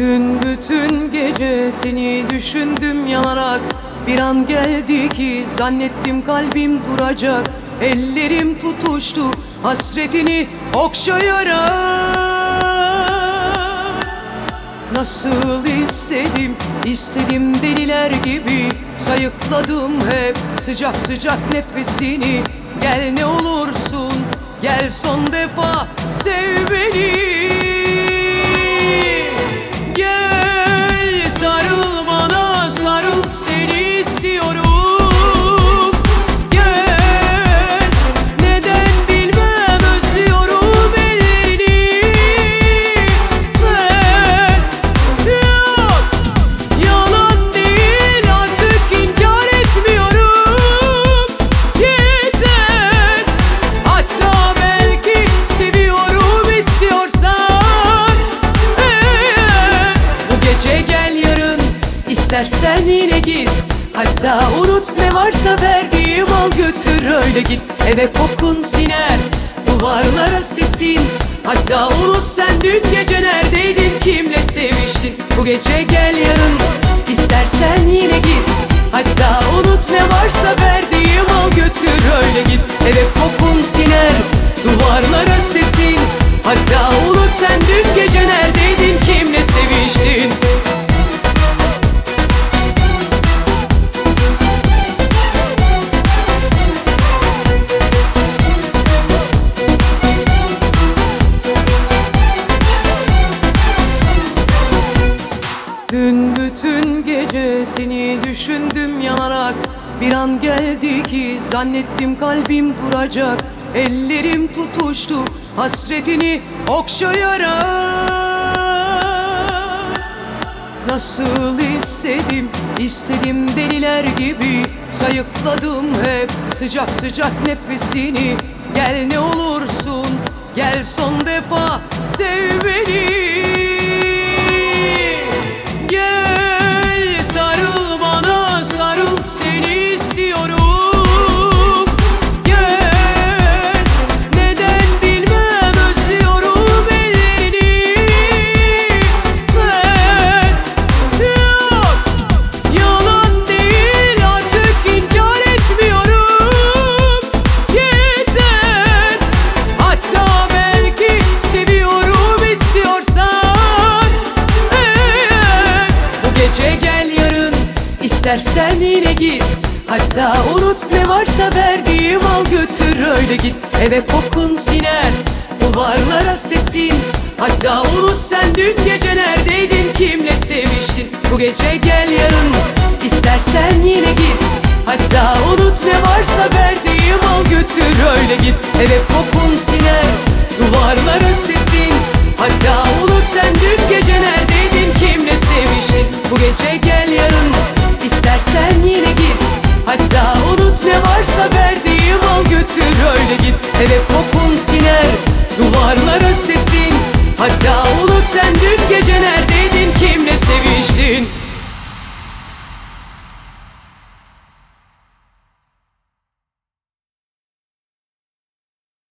Dün bütün gece seni düşündüm yanarak. Bir an geldi ki zannettim kalbim duracak. Ellerim tutuştu hasretini okşayarak. Nasıl istedim deliler gibi. Sayıkladım hep sıcak sıcak nefesini. Gel ne olursun gel son defa sev beni. Gel sarıl bana sarıl seni istiyorum. Gel neden bilmem özlüyorum ellerini. Yok yalan değil artık inkar etmiyorum. Yeter hatta belki seviyorum istiyorsan. Bu gece gel yarın istersen yine git. Hatta unut ne varsa verdiğim al götür öyle git. Eve kokun siner duvarlara sesin. Hatta unut sen dün gece neredeydin kimle seviştin. Bu gece gel yarın istersen yine git. Hatta unut ne varsa verdiğim al götür öyle git. Eve kokun siner duvarlara sesin. Hatta unut sen dün gece neredeydin kimle seviştin. Dün bütün gece seni düşündüm yanarak. Bir an geldi ki zannettim kalbim duracak. Ellerim tutuştu hasretini okşayarak. Nasıl istedim deliler gibi. Sayıkladım hep sıcak sıcak nefesini. Gel ne olursun gel son defa sev beni. İstersen yine git. Hatta unut ne varsa verdiğim al götür öyle git. Eve kokun siner duvarlara sesin. Hatta unut sen dün gece neredeydin kimle seviştin. Bu gece gel yarın istersen yine git. Hatta unut ne varsa verdiğim al götür öyle git. Eve kokun siner duvarlara sesin. Hatta unut sen dün gece neredeydin kimle seviştin. Bu gece gel yarın İstersen yine git. Hatta unut ne varsa verdiğim al götür öyle git. Eve kokun siner duvarlara sesin. Hatta unut sen